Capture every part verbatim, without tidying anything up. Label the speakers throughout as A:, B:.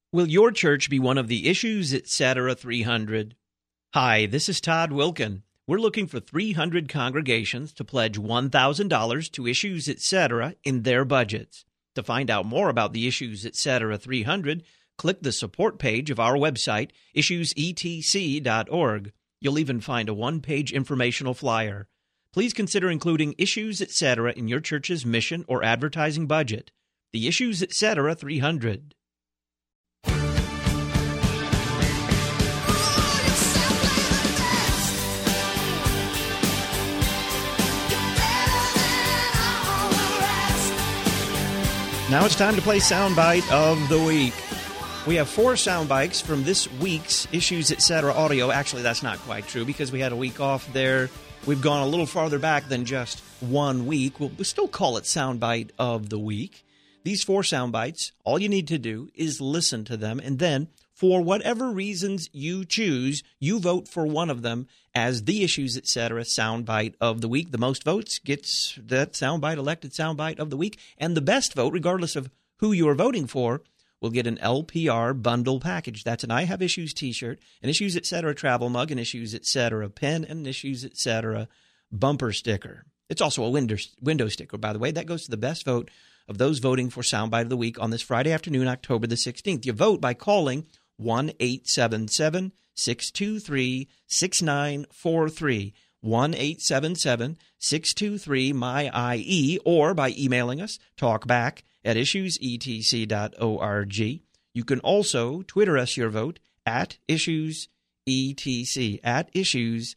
A: Will your church be one of the Issues Etc. three hundred? Hi, this is Todd Wilkin. We're looking for three hundred congregations to pledge one thousand dollars to Issues Etc. in their budgets. To find out more about the Issues Etc. three hundred, click the support page of our website, issues e t c dot org. You'll even find a one-page informational flyer. Please consider including Issues Etc. in your church's mission or advertising budget. The Issues Etc. three hundred. Now it's time to play Soundbite of the Week. We have four soundbites from this week's Issues Etc. audio. Actually, that's not quite true because we had a week off there. We've gone a little farther back than just one week. We'll still call it Soundbite of the Week. These four soundbites, all you need to do is listen to them, and then, for whatever reasons you choose, you vote for one of them as the Issues Etc. Soundbite of the Week. The most votes gets that soundbite, elected Soundbite of the Week, and the best vote, regardless of who you are voting for, will get an L P R bundle package. That's an I Have Issues t-shirt, an Issues Etc. travel mug, an Issues Etc. pen, and an Issues Etc. bumper sticker. It's also a window, window sticker, by the way. That goes to the best vote of those voting for Soundbite of the Week on this Friday afternoon, October the sixteenth. You vote by calling one eight seven seven, six two three, six nine four three, one eight seven seven, six two three, M Y I E, or by emailing us, talkback at issues e t c dot org. You can also Twitter us your vote at IssuesETC, at IssuesETC.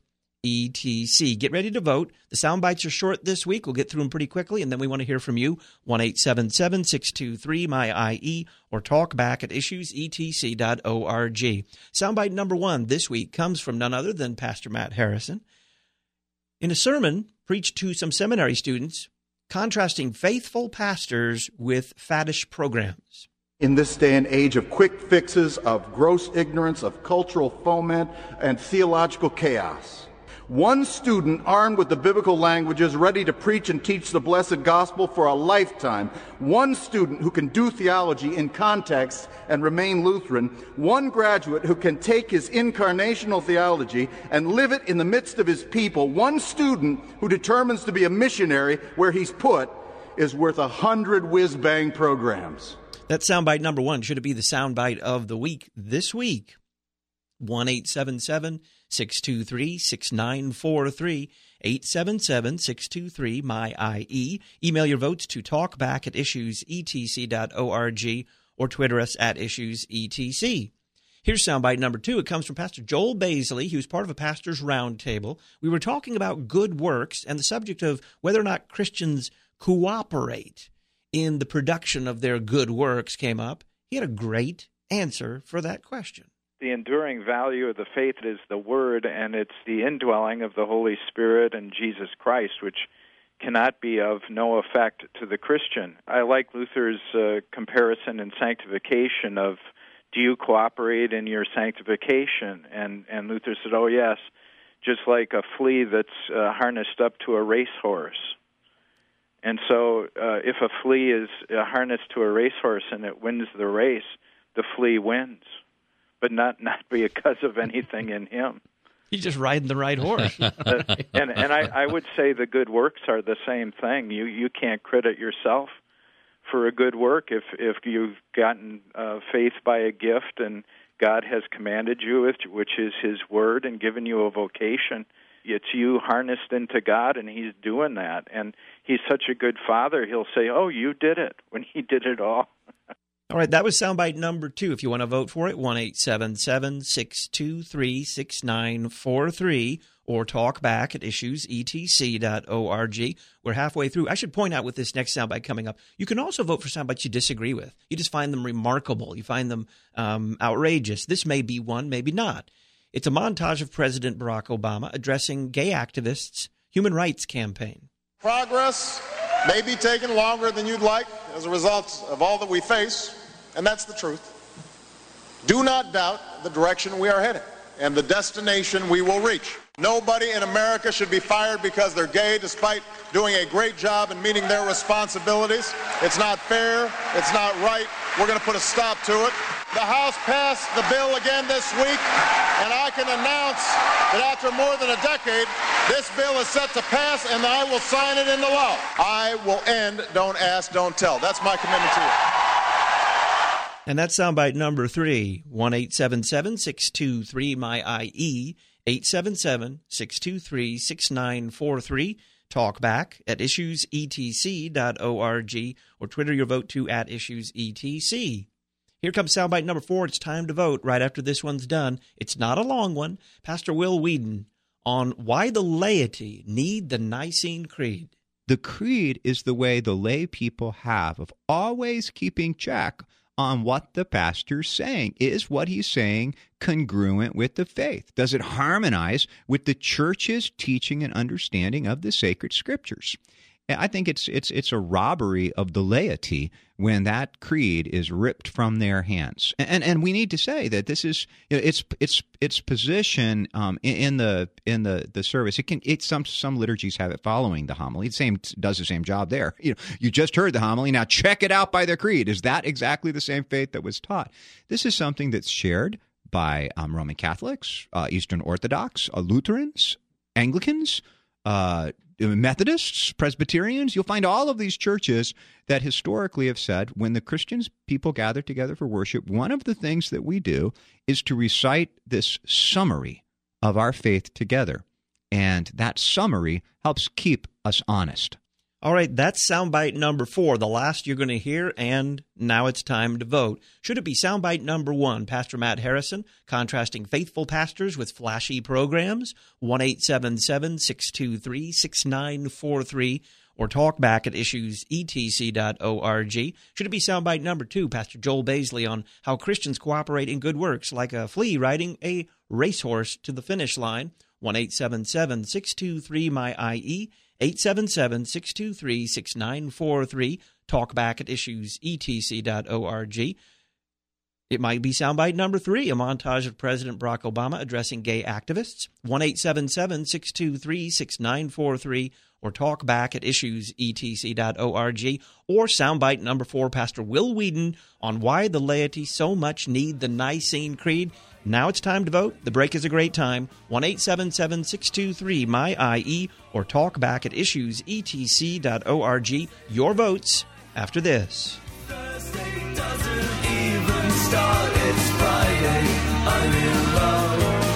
A: Get ready to vote. The sound bites are short this week. We'll get through them pretty quickly, and then we want to hear from you. one eight seven seven, six two three, M Y I E, or talk back at issues e t c dot org. Soundbite number one this week comes from none other than Pastor Matt Harrison. In a sermon preached to some seminary students, contrasting faithful pastors with faddish programs.
B: In this day and age of quick fixes, of gross ignorance, of cultural foment, and theological chaos, one student armed with the biblical languages, ready to preach and teach the blessed gospel for a lifetime, one student who can do theology in context and remain Lutheran, one graduate who can take his incarnational theology and live it in the midst of his people, one student who determines to be a missionary where he's put, is worth a hundred whiz-bang programs.
A: That's soundbite number one. Should it be the soundbite of the week this week? one eight seven seven, six two three, six nine four three, eight seven seven, six two three, M Y I E. Email your votes to talkback at issues e t c dot org or Twitter us at IssuesETC. Here's soundbite number two. It comes from Pastor Joel Baisley. He was part of a pastor's roundtable. We were talking about good works and the subject of whether or not Christians cooperate in the production of their good works came up. He had a great answer for that question.
C: The enduring value of the faith is the Word, and it's the indwelling of the Holy Spirit and Jesus Christ, which cannot be of no effect to the Christian. I like Luther's uh, comparison in sanctification of, do you cooperate in your sanctification? And, and Luther said, oh, yes, just like a flea that's uh, harnessed up to a racehorse. And so uh, if a flea is uh, harnessed to a racehorse and it wins the race, the flea wins, but not, not because of anything in him.
A: He's just riding the right horse.
C: uh, and and I, I would say the good works are the same thing. You you can't credit yourself for a good work if, if you've gotten uh, faith by a gift and God has commanded you, with, which is His Word, and given you a vocation. It's you harnessed into God, and He's doing that. And He's such a good Father, He'll say, oh, you did it, when He did it all.
A: All right, that was soundbite number two. If you want to vote for it, one eight seven seven, six two three, six nine four three, or talk back at issues e t c dot org. We're halfway through. I should point out with this next soundbite coming up, you can also vote for soundbites you disagree with. You just find them remarkable. You find them um, outrageous. This may be one, maybe not. It's a montage of President Barack Obama addressing gay activists' human rights campaign.
D: Progress may be taking longer than you'd like as a result of all that we face, and that's the truth. Do not doubt the direction we are headed and the destination we will reach. Nobody in America should be fired because they're gay, despite doing a great job in meeting their responsibilities. It's not fair, it's not right, We're going to put a stop to it. The House passed the bill again this week, and I can announce that after more than a decade, this bill is set to pass, and I will sign it into law. I will end Don't Ask, Don't Tell. That's my commitment to you.
A: And that's soundbite number three, one eight seven seven, six two three, M Y I E, eight seven seven, six two three, six nine four three. Talk back at issues e t c dot org or Twitter your vote to at issues E T C. Here comes soundbite number four. It's time to vote right after this one's done. It's not a long one. Pastor Will Whedon on why the laity need the Nicene Creed.
E: The creed is the way the lay people have of always keeping check on what the pastor's saying. Is what he's saying congruent with the faith? Does it harmonize with the church's teaching and understanding of the sacred scriptures? I think it's it's it's a robbery of the laity when that creed is ripped from their hands. And and we need to say that this is its its its position um, in the in the, the service. It can it some some liturgies have it following the homily. The same does the same job there. You know, you just heard the homily. Now check it out by their creed. Is that exactly the same faith that was taught? This is something that's shared by um, Roman Catholics, uh, Eastern Orthodox, uh, Lutherans, Anglicans, uh, Methodists, Presbyterians. You'll find all of these churches that historically have said when the Christians people gather together for worship, one of the things that we do is to recite this summary of our faith together. And that summary helps keep us honest.
A: All right, that's soundbite number four, the last you're going to hear, and now it's time to vote. Should it be soundbite number one, Pastor Matt Harrison, contrasting faithful pastors with flashy programs, one eight seven seven, six two three, six nine four three, or talk back at issues e t c dot org. Should it be soundbite number two, Pastor Joel Baisley, on how Christians cooperate in good works, like a flea riding a racehorse to the finish line, one eight seven seven, six two three, M Y I E, eight seven seven, six two three, six nine four three. Talk back at issues e t c dot org. It might be soundbite number three, a montage of President Barack Obama addressing gay activists, one eight seven seven, six two three, six nine four three, or talk back at issues e t c dot org, or soundbite number four, Pastor Will Whedon on why the laity so much need the Nicene Creed. Now it's time to vote. The break is a great time. one eight seven seven, six two three, M Y I E, or talk back at issues e t c dot org. Your votes after this.
F: Thursday doesn't even start. It's Friday. I'm in love.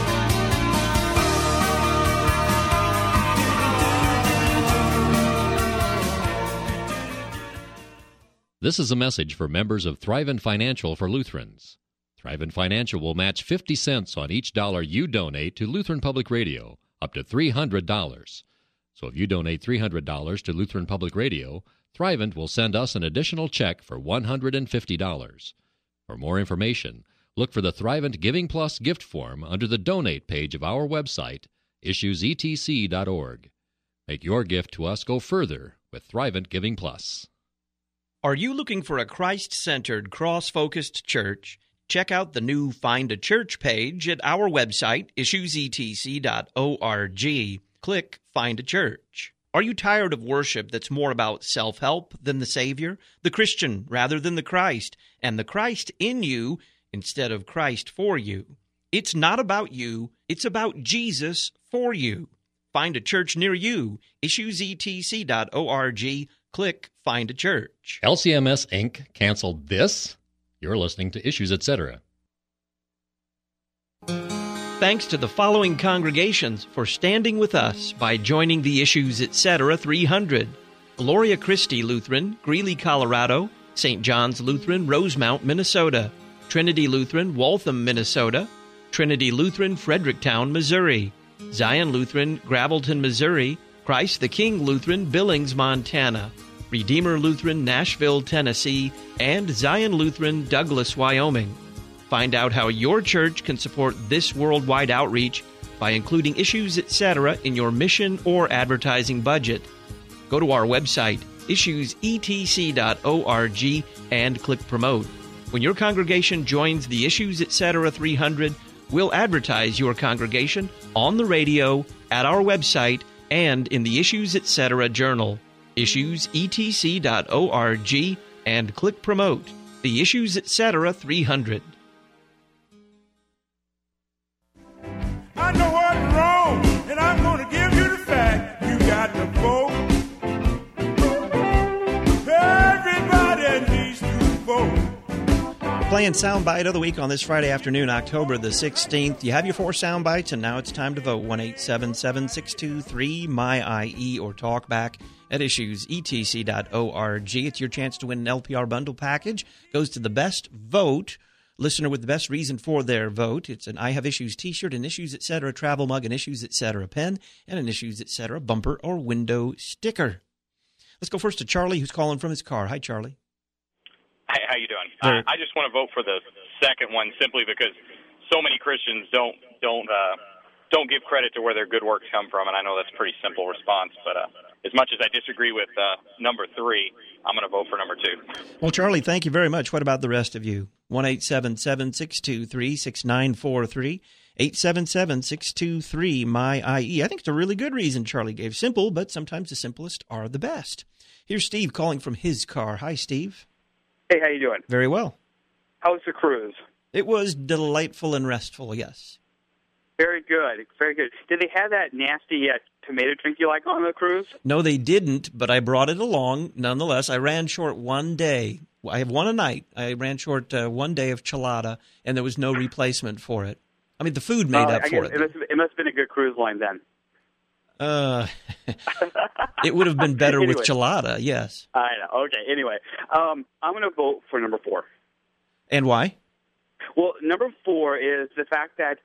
G: This is a message for members of Thrivent Financial for Lutherans. Thrivent Financial will match fifty cents on each dollar you donate to Lutheran Public Radio, up to three hundred dollars. So if you donate three hundred dollars to Lutheran Public Radio, Thrivent will send us an additional check for one hundred fifty dollars. For more information, look for the Thrivent Giving Plus gift form under the Donate page of our website, issues e t c dot org. Make your gift to us go further with Thrivent Giving Plus.
A: Are you looking for a Christ-centered, cross-focused church? Check out the new Find a Church page at our website, issues e t c dot org. Click Find a Church. Are you tired of worship that's more about self-help than the Savior, the Christian rather than the Christ, and the Christ in you instead of Christ for you? It's not about you, it's about Jesus for you. Find a church near you, issues e t c dot org. Click Find a Church.
G: L C M S Incorporated canceled this? You're listening to Issues, et cetera.
A: Thanks to the following congregations for standing with us by joining the Issues, et cetera three hundred. Gloria Christi Lutheran, Greeley, Colorado. Saint John's Lutheran, Rosemount, Minnesota. Trinity Lutheran, Waltham, Minnesota. Trinity Lutheran, Fredericktown, Missouri. Zion Lutheran, Gravelton, Missouri. Christ the King Lutheran, Billings, Montana. Redeemer Lutheran, Nashville, Tennessee, and Zion Lutheran, Douglas, Wyoming. Find out how your church can support this worldwide outreach by including Issues, et cetera in your mission or advertising budget. Go to our website, issues e t c dot org, and click Promote. When your congregation joins the Issues, et cetera three hundred, we'll advertise your congregation on the radio, at our website, and in the Issues, et cetera journal. issues e t c dot org, and click Promote. The Issues Etc. three hundred.
H: I know what's wrong, and I'm going to give you the fact. You got to vote. Everybody needs to vote.
A: Playing Soundbite of the Week on this Friday afternoon, October the sixteenth. You have your four sound bites, and now it's time to vote. one eight seven seven, six two three, M Y I E or talk back at issues e t c dot org. It's your chance to win an L P R bundle package. Goes to the best vote, listener with the best reason for their vote. It's an I Have Issues t-shirt, an Issues Etc. travel mug, an Issues Etc. pen, and an Issues Etc. bumper or window sticker. Let's go first to Charlie, who's calling from his car. Hi, Charlie.
I: Hey, how you doing? Uh, I just want to vote for the second one simply because so many Christians don't don't uh, don't give credit to where their good works come from, and I know that's a pretty simple response. But uh, as much as I disagree with uh, number three, I'm going to vote for number two.
A: Well, Charlie, thank you very much. What about the rest of you? one eight seven seven, six two three, six nine four three, eight seven seven, six two three, M Y I E. I think it's a really good reason Charlie gave. Simple, but sometimes the simplest are the best. Here's Steve calling from his car. Hi, Steve.
J: Hey, how you doing?
A: Very well.
J: How was the cruise?
A: It was delightful and restful, yes.
J: Very good, very good. Did they have that nasty uh, tomato drink you like on the cruise?
A: No, they didn't, but I brought it along nonetheless. I ran short one day. I have one a night. I ran short uh, one day of chelada, and there was no replacement for it. I mean, the food made
J: uh,
A: up
J: I
A: for
J: guess
A: it.
J: It must, it must have been a good cruise line then.
A: Uh, it would have been better
J: anyway,
A: with chelada, yes.
J: I know. Okay, anyway, um, I'm going to vote for number four.
A: And why?
J: Well, number four is the fact that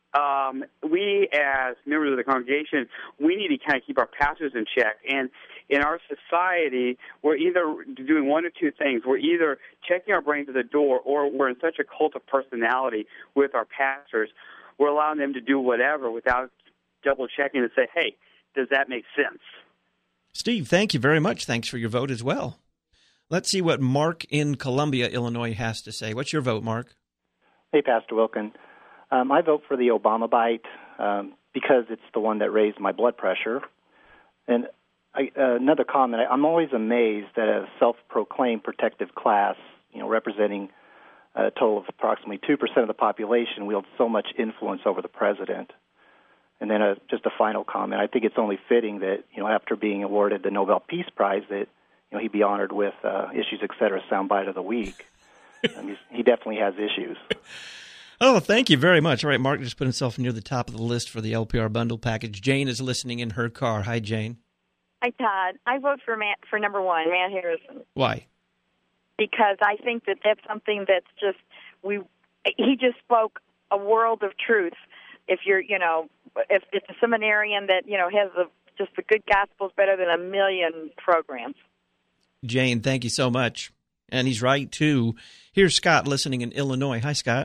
J: um, we, as members of the congregation, we need to kind of keep our pastors in check. And in our society, we're either doing one or two things. We're either checking our brains at the door, or we're in such a cult of personality with our pastors, we're allowing them to do whatever without double-checking and say, hey, does that make sense?
A: Steve, thank you very much. Thanks for your vote as well. Let's see what Mark in Columbia, Illinois has to say. What's your vote, Mark?
K: Hey, Pastor Wilkin. Um, I vote for the Obama bite um, because it's the one that raised my blood pressure. And I, uh, another comment, I, I'm always amazed that a self-proclaimed protective class, you know, representing a total of approximately two percent of the population, wields so much influence over the president. And then a, just a final comment. I think it's only fitting that, you know, after being awarded the Nobel Peace Prize, that, you know, he be honored with uh, Issues Etc. Soundbite of the Week. I mean, he definitely has issues.
A: Oh, thank you very much. All right, Mark just put himself near the top of the list for the L P R bundle package. Jane is listening in her car. Hi, Jane.
L: Hi, Todd. I vote for Matt, for number one, Matt Harrison.
A: Why?
L: Because I think that that's something that's just, we. he just spoke a world of truth. If you're, you know, if it's a seminarian that, you know, has a, just the good gospel is better than a million programs.
A: Jane, thank you so much. And he's right, too. Here's Scott listening in Illinois. Hi, Scott.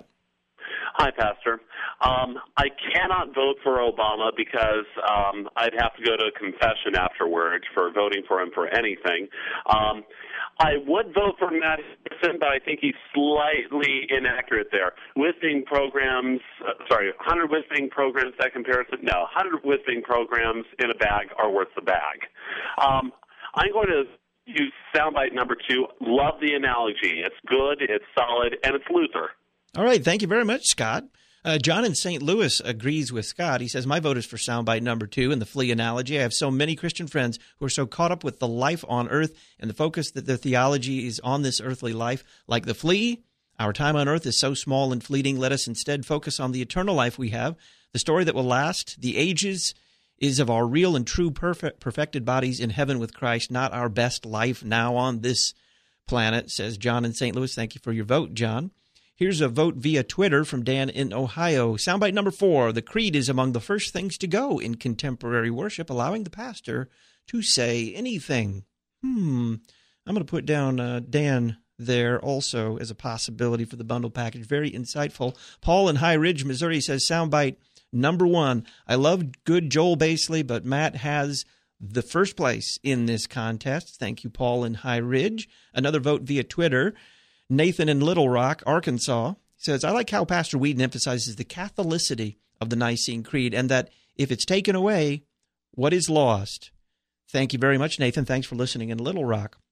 M: Hi, Pastor. Um, I cannot vote for Obama because um, I'd have to go to confession afterwards for voting for him for anything. Um, I would vote for Matt Harrison, but I think he's slightly inaccurate there. Whistling programs, uh, sorry, one hundred whistling programs, that comparison? No, one hundred whistling programs in a bag are worth the bag. Um, I'm going to use soundbite number two. Love the analogy. It's good, it's solid, and it's Luther.
A: All right. Thank you very much, Scott. Uh, John in Saint Louis agrees with Scott. He says, my vote is for soundbite number two in the flea analogy. I have so many Christian friends who are so caught up with the life on earth and the focus that their theology is on this earthly life. Like the flea, our time on earth is so small and fleeting. Let us instead focus on the eternal life we have, the story that will last. The ages is of our real and true perfect, perfected bodies in heaven with Christ, not our best life now on this planet, says John in Saint Louis. Thank you for your vote, John. Here's a vote via Twitter from Dan in Ohio. Soundbite number four. The creed is among the first things to go in contemporary worship, allowing the pastor to say anything. Hmm. I'm going to put down uh, Dan there also as a possibility for the bundle package. Very insightful. Paul in High Ridge, Missouri says soundbite number one. I love good Joel Basley, but Matt has the first place in this contest. Thank you, Paul in High Ridge. Another vote via Twitter. Nathan in Little Rock, Arkansas, says, I like how Pastor Whedon emphasizes the Catholicity of the Nicene Creed and that if it's taken away, what is lost? Thank you very much, Nathan. Thanks for listening in Little Rock.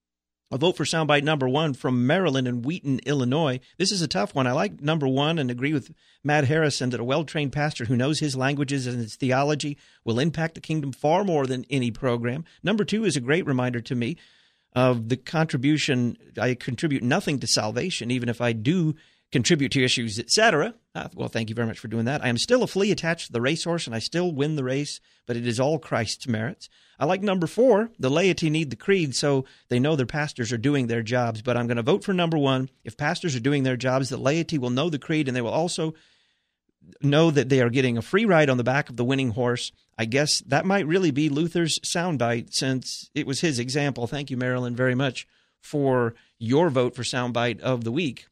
A: I'll vote for soundbite number one from Maryland and Wheaton, Illinois. This is a tough one. I like number one and agree with Matt Harrison that a well-trained pastor who knows his languages and his theology will impact the kingdom far more than any program. Number two is a great reminder to me of the contribution. I contribute nothing to salvation, even if I do contribute to issues, et cetera. Uh, well, thank you very much for doing that. I am still a flea attached to the racehorse, and I still win the race, but it is all Christ's merits. I like number four. The laity need the creed so they know their pastors are doing their jobs, but I'm going to vote for number one. If pastors are doing their jobs, the laity will know the creed, and they will also know that they are getting a free ride on the back of the winning horse. I guess that might really be Luther's soundbite, since it was his example. Thank you, Marilyn, very much for your vote for soundbite of the week.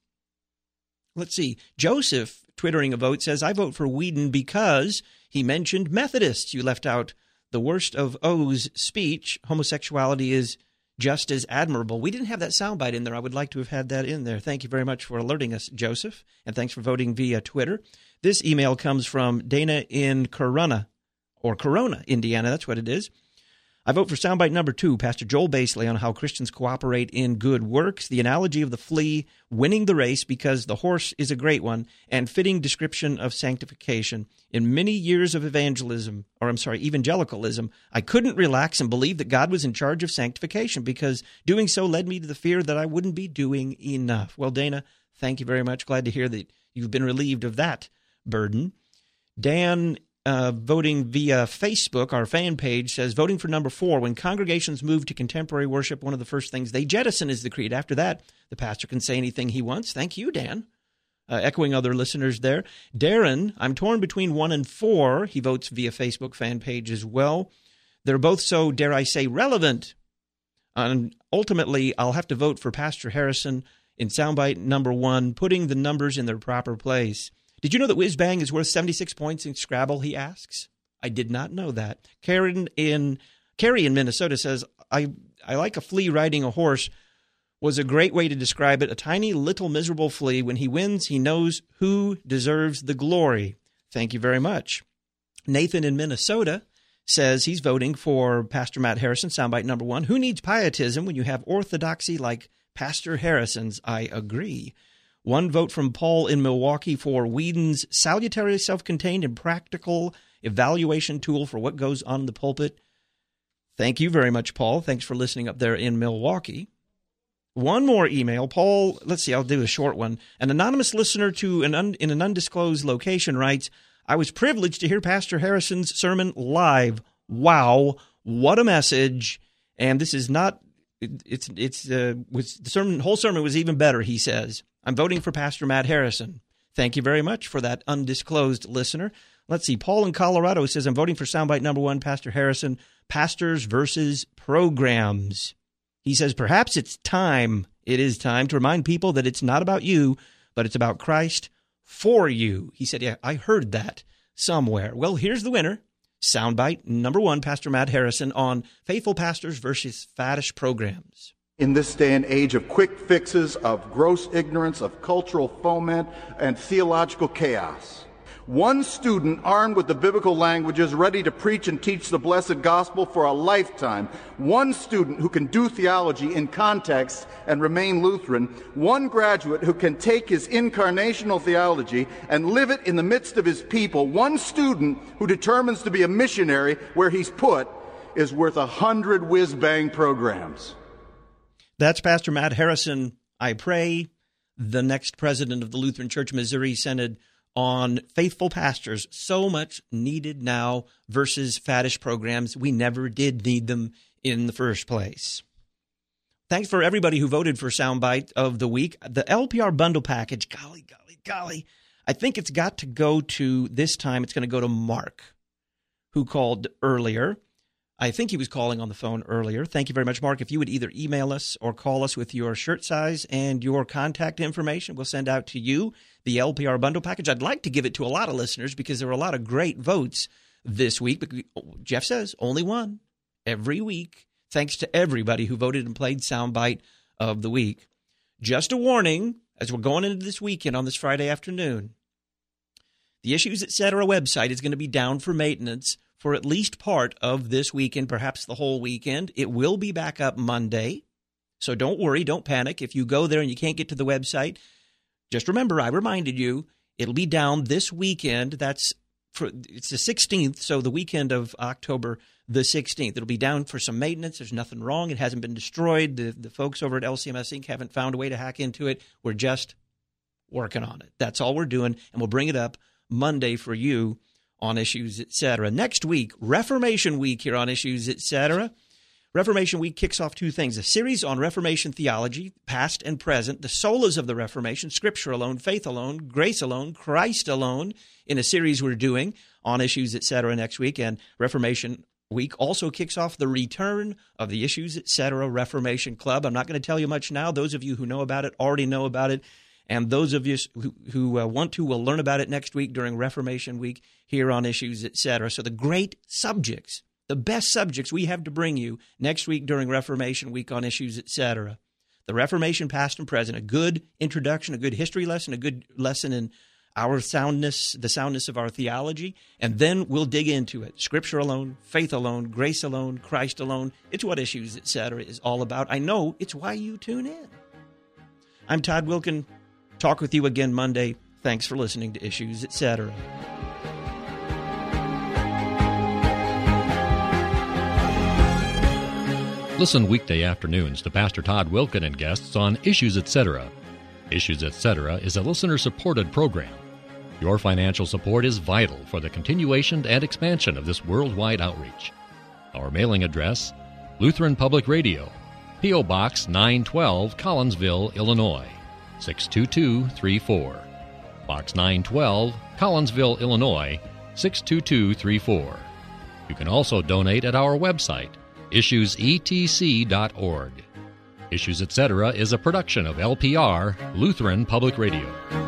A: Let's see. Joseph, twittering a vote, says, I vote for Whedon because he mentioned Methodists. You left out the worst of O's speech. Homosexuality is just as admirable. We didn't have that soundbite in there. I would like to have had that in there. Thank you very much for alerting us, Joseph, and thanks for voting via Twitter. This email comes from Dana in Corona, or Corona, Indiana. That's what it is. I vote for soundbite number two, Pastor Joel Basley, on how Christians cooperate in good works, the analogy of the flea winning the race because the horse is a great one, and fitting description of sanctification. In many years of evangelism, or I'm sorry, evangelicalism, I couldn't relax and believe that God was in charge of sanctification because doing so led me to the fear that I wouldn't be doing enough. Well, Dana, thank you very much. Glad to hear that you've been relieved of that burden. Dan, Uh, voting via Facebook, our fan page, says, voting for number four, when congregations move to contemporary worship, one of the first things they jettison is the creed. After that, the pastor can say anything he wants. Thank you, Dan. Uh, echoing other listeners there. Darren, I'm torn between one and four. He votes via Facebook fan page as well. They're both so, dare I say, relevant. And ultimately, I'll have to vote for Pastor Harrison in soundbite number one, putting the numbers in their proper place. Did you know that Whiz Bang is worth seventy-six points in Scrabble, he asks? I did not know that. Karen in Carrie in Minnesota says, I, I like a flea riding a horse was a great way to describe it. A tiny little miserable flea. When he wins, he knows who deserves the glory. Thank you very much. Nathan in Minnesota says he's voting for Pastor Matt Harrison, soundbite number one. Who needs pietism when you have orthodoxy like Pastor Harrison's? I agree. One vote from Paul in Milwaukee for Whedon's salutary, self-contained, and practical evaluation tool for what goes on in the pulpit. Thank you very much, Paul. Thanks for listening up there in Milwaukee. One more email. Paul, let's see, I'll do a short one. An anonymous listener to an un, in an undisclosed location writes, I was privileged to hear Pastor Harrison's sermon live. Wow, what a message. And this is not, it, it's, it's, uh, was, the sermon, whole sermon was even better, he says. I'm voting for Pastor Matt Harrison. Thank you very much for that undisclosed listener. Let's see. Paul in Colorado says, I'm voting for soundbite number one, Pastor Harrison, Pastors versus Programs. He says, perhaps it's time, it is time to remind people that it's not about you, but it's about Christ for you. He said, yeah, I heard that somewhere. Well, here's the winner. Soundbite number one, Pastor Matt Harrison on Faithful Pastors versus Faddish Programs.
B: In this day and age of quick fixes, of gross ignorance, of cultural foment, and theological chaos, one student armed with the biblical languages, ready to preach and teach the blessed gospel for a lifetime, one student who can do theology in context and remain Lutheran, one graduate who can take his incarnational theology and live it in the midst of his people, one student who determines to be a missionary where he's put, is worth a hundred whiz-bang programs.
A: That's Pastor Matt Harrison, I pray, the next president of the Lutheran Church Missouri Synod, on faithful pastors, so much needed now versus faddish programs. We never did need them in the first place. Thanks for everybody who voted for Soundbite of the Week. The L P R bundle package, golly, golly, golly, I think it's got to go to, this time it's going to go to Mark, who called earlier. I think he was calling on the phone earlier. Thank you very much, Mark. If you would either email us or call us with your shirt size and your contact information, we'll send out to you the L P R bundle package. I'd like to give it to a lot of listeners because there were a lot of great votes this week. But Jeff says only one every week. Thanks to everybody who voted and played Soundbite of the Week. Just a warning, as we're going into this weekend on this Friday afternoon, the Issues et cetera website is going to be down for maintenance for at least part of this weekend, perhaps the whole weekend. It will be back up Monday. So don't worry, don't panic. If you go there and you can't get to the website, just remember, I reminded you, it'll be down this weekend. That's for, it's the sixteenth, so the weekend of October the sixteenth. It'll be down for some maintenance. There's nothing wrong. It hasn't been destroyed. The, the folks over at L C M S Incorporated haven't found a way to hack into it. We're just working on it. That's all we're doing, and we'll bring it up Monday for you on Issues, et cetera. Next week, Reformation Week here on Issues, et cetera. Reformation Week kicks off two things: a series on Reformation theology, past and present, the solas of the Reformation, Scripture alone, faith alone, grace alone, Christ alone, in a series we're doing on Issues, et cetera. next week. And Reformation Week also kicks off the return of the Issues, et cetera. Reformation Club. I'm not going to tell you much now. Those of you who know about it already know about it. And those of you who, who uh, want to will learn about it next week during Reformation Week here on Issues, et cetera. So the great subjects, the best subjects we have to bring you next week during Reformation Week on Issues, et cetera. The Reformation past and present, a good introduction, a good history lesson, a good lesson in our soundness, the soundness of our theology, and then we'll dig into it. Scripture alone, faith alone, grace alone, Christ alone. It's what Issues, et cetera is all about. I know it's why you tune in. I'm Todd Wilken. Talk with you again Monday. Thanks for listening to Issues, et cetera.
G: Listen weekday afternoons to Pastor Todd Wilken and guests on Issues, et cetera. Issues, et cetera is a listener-supported program. Your financial support is vital for the continuation and expansion of this worldwide outreach. Our mailing address, Lutheran Public Radio, P O. Box nine twelve, Collinsville, Illinois, six two two three four. Box nine twelve, Collinsville, Illinois, six two two three four. You can also donate at our website, issues e t c dot org. Issues, et cetera is a production of L P R, Lutheran Public Radio.